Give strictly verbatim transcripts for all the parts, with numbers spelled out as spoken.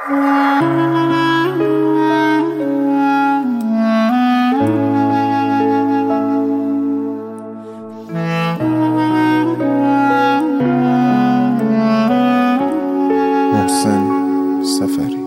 محسن سفری.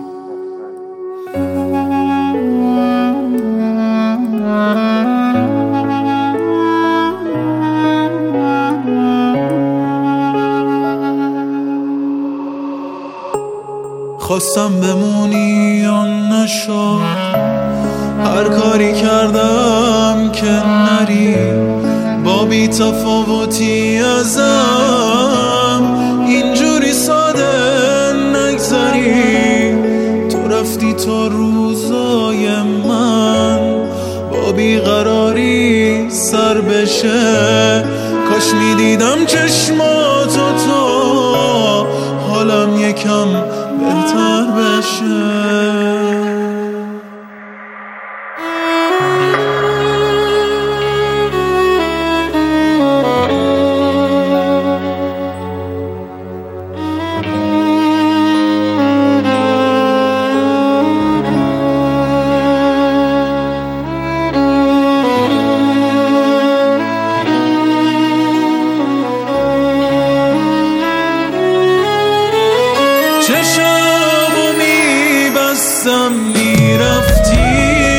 خواستم بمونی یا نشد، هر کاری کردم که نری، با بی تفاوتی ازم اینجوری ساده نگذری. تو رفتی تا روزای من با بیقراری سر بشه، کاش میدیدم چشماتو تا حالم یکم بهتر بشه. چشمو میبستم میرفتی،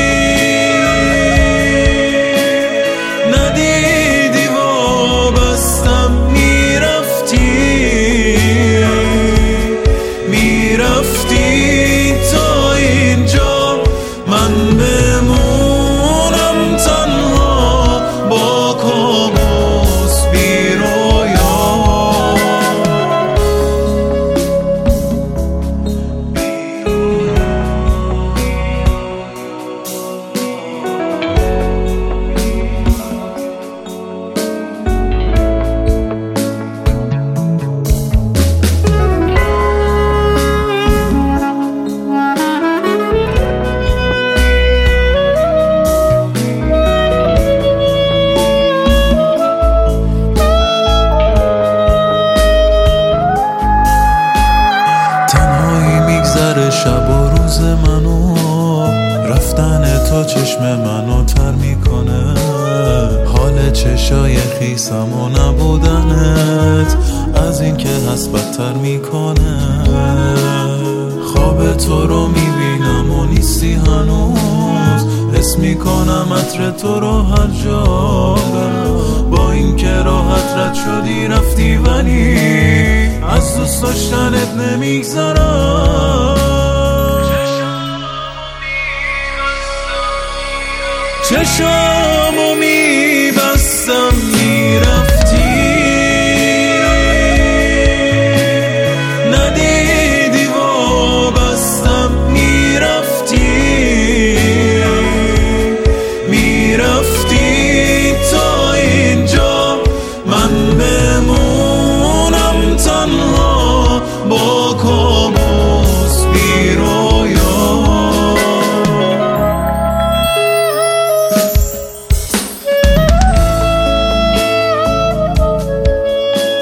ندیدی وابستم میرفتی، میرفتی تا اینجا من بمونم تنها با کابوس بی رویا. شب و روز منو رفتن تو چشم منو تر میکنه، حال چشای خیسم و نبودنت از این که هست بدتر میکنه. خواب تو رو میبینم و نیستی هنوز، حس میکنم عطر تو رو هر جا برم، با این که راحت رد شدی رفتی ولی از دوست داشتنت نمیگذرم. چشمو میبستم میرفتی، ندیدی وابستم میرفتی، میرفتی تا اینجا من بمونم تنها با کابوس بی رویا.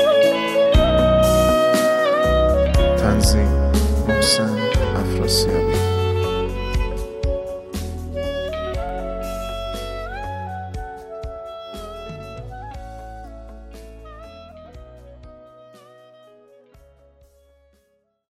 تنظیم محسن افراسیابی.